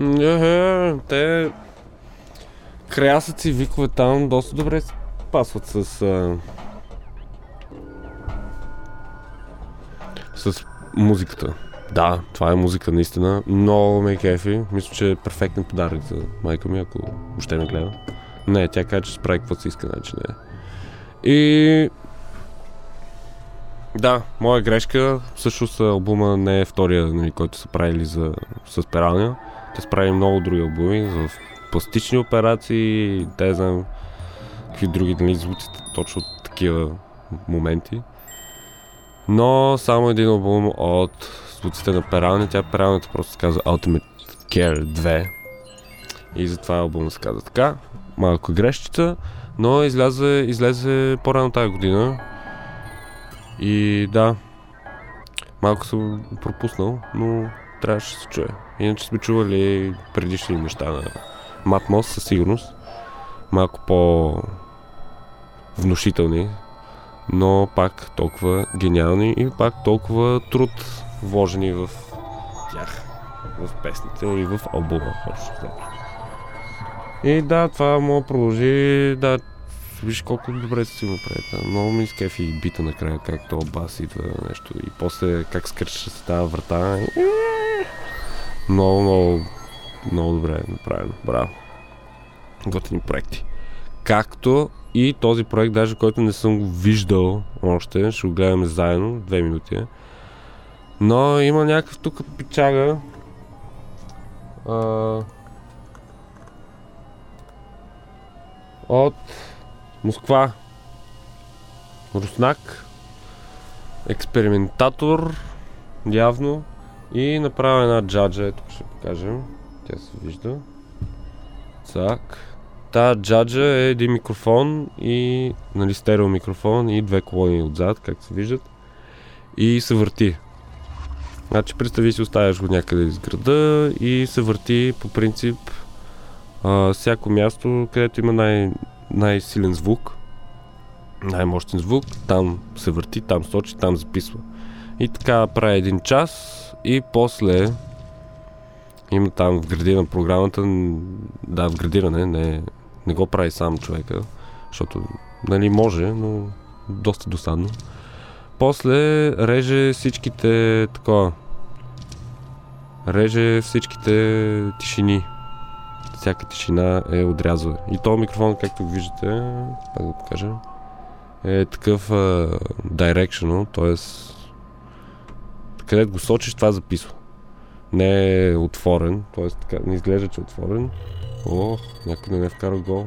Те крясъци, викове там доста добре се пасват с музиката. Да, това е музика наистина. Много ме кефи. Мисля, че е перфектен подарък за майка ми, ако въобще не гледа. Не, тя каза, че справи каквото си иска, значи не. И... Да, моя грешка. Всъщност албума не е втория, нали, който са правили с пералня. Те са правили много други албуми за пластични операции, те знам какви други, нали, звуците, точно такива моменти. Но само един албум от звуците на пералня. Пералнята просто се казва Ultimate Care 2. И затова албумът се казва така. Малко грешчица, но излезе по-рано тази година. И да, малко съм пропуснал, но трябваше да се чуе. Иначе сме чували предишни неща на Матмос със сигурност. Малко по-внушителни, но пак толкова гениални и пак толкова труд вложени в тях, в песните и в албума. И да, това мога продължи, да, виж колко добре се си го прави. Много ми изкефи и бита накрая, как то бас идва нещо и после как скърча с тази врата. Много добре е направено. Браво. Готини проекти. Както и този проект, даже който не съм го виждал още, ще го гледаме заедно, 2 минути. Но има някакъв тук пичага. От Москва. Руснак. Експериментатор. Явно. И направя една джаджа, ето ще покажем. Тя се вижда. Так. Та джаджа е един микрофон и, нали, стерео микрофон и 2 колони отзад, както се виждат. И се върти. Значи представи си, оставяш го някъде из града и се върти по принцип всяко място, където има най-силен звук, най-мощен звук, там се върти, там сочи, там записва. И така прави 1 час и после има там вградена програмата, да, вградиране, не го прави сам човека, защото, нали, може, но доста досадно. После реже всичките тишини. Всяка тишина е отрязва. И този микрофон, както виждате, пак да покажа, е такъв directional, т.е. където го сочиш, това записва. Не е отворен, т.е. не изглежда, че е отворен. О, някой не е вкарал гол.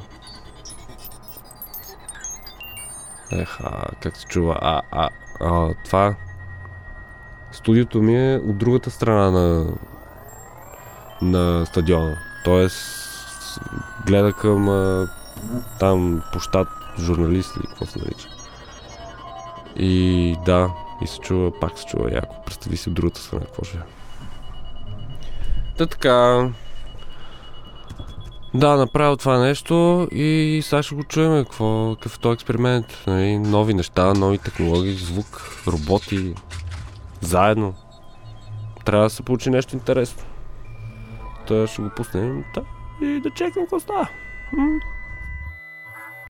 Как се чува? Това студиото ми е от другата страна на стадиона. Тоест гледа към там площад журналисти или какво се нарича. И да, и се чува, пак се чува яко. Представи си от другата страна какво ще е. Така. Да, направил това нещо и сега ще го чуем какъв е този експеримент. Нови неща, нови технологии, звук, роботи, заедно. Трябва да се получи нещо интересно. Ще го пуснем и да чекнем какво става.